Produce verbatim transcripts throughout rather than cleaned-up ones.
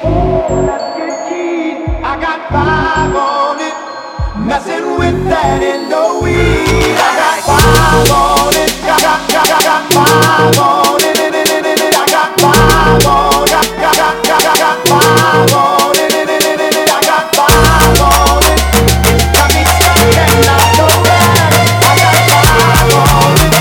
I got five on it. Messing with that in the weed. I got five on it. Got, got, got, got, got five on it. I got five on it. Got, got, got, got, got five on it. I got five on it. Got me stuck and I know that. I got five on it.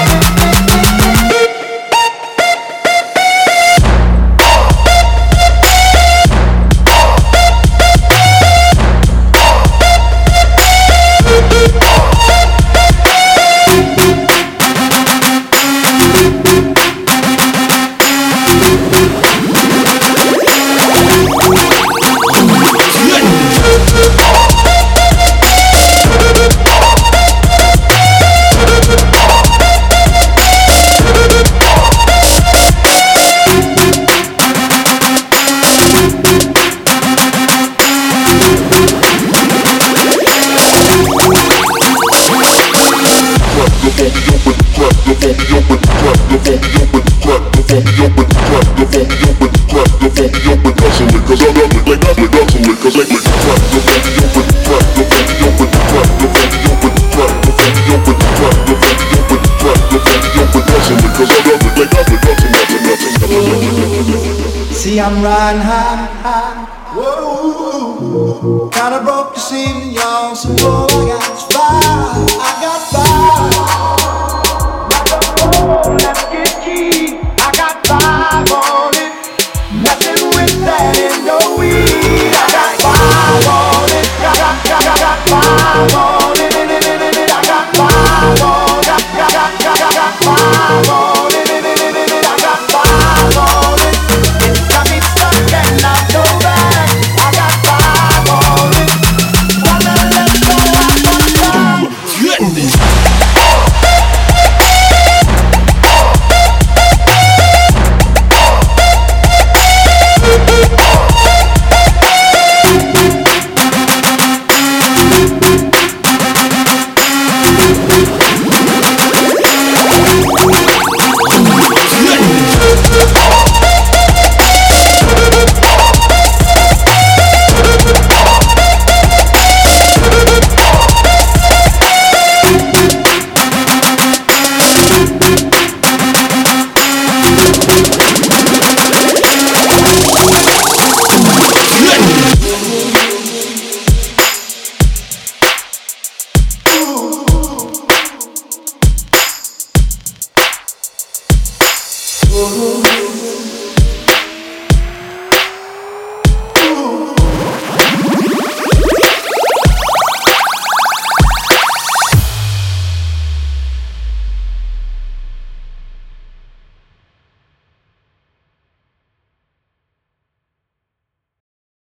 See, I'm riding high, high, whoa. Kinda broke this evening, y'all, so all I got is five. I got five. Like a phone, let's get key. I got five.